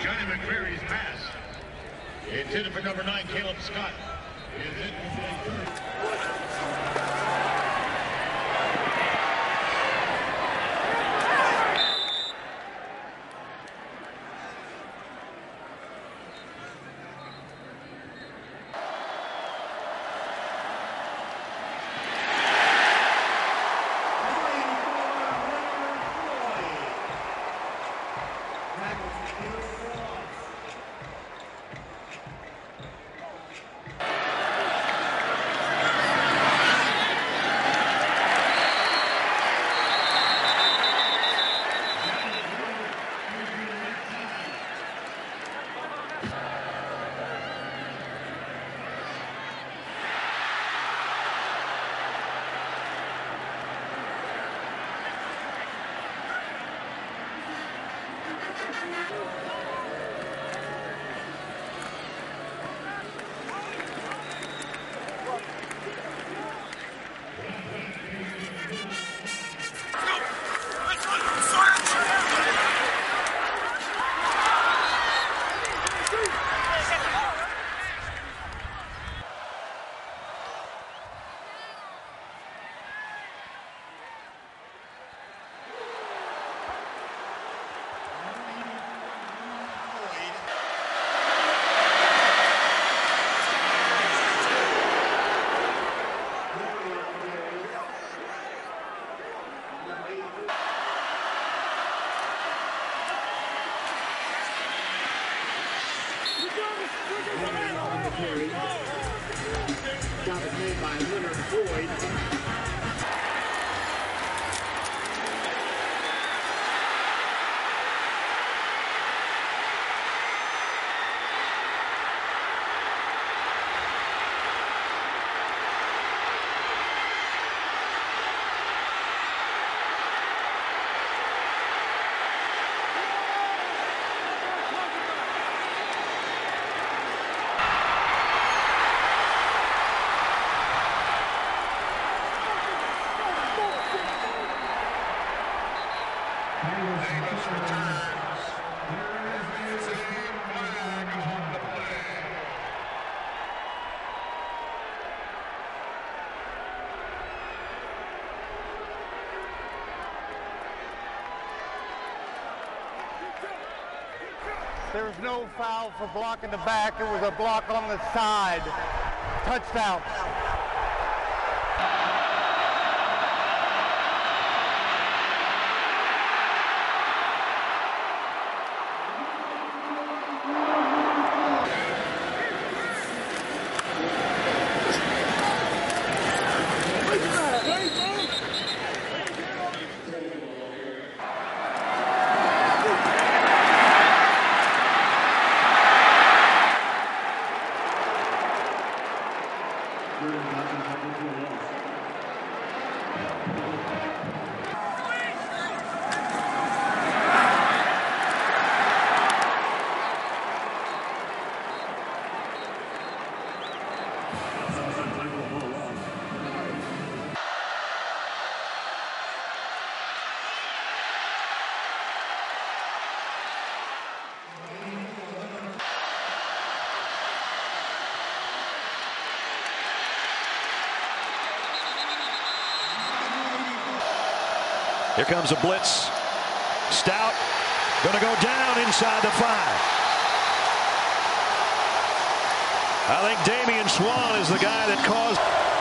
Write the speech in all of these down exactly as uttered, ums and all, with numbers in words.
Johnny McCreary's pass. Intended for number nine, Caleb Scott. Is it? Stop is made by Leonard Boyd. There was no foul for blocking the back. It was a block on the side. Touchdown. Here comes a blitz. Stout going to go down inside the five. I think Damian Swann is the guy that caused.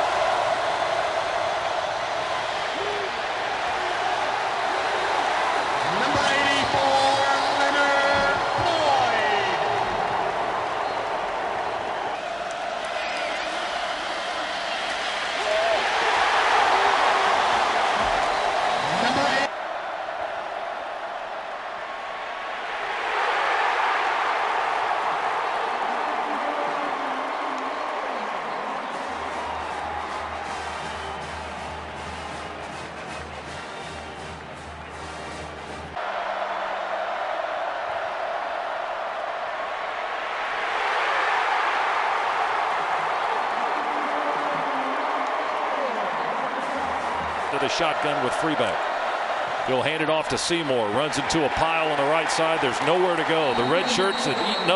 Number eighty-four, Leonard Boyd. Number eight. To the shotgun with Freeback. He'll hand it off to Seymour. Runs into a pile on the right side. There's nowhere to go. The red shirts had eaten up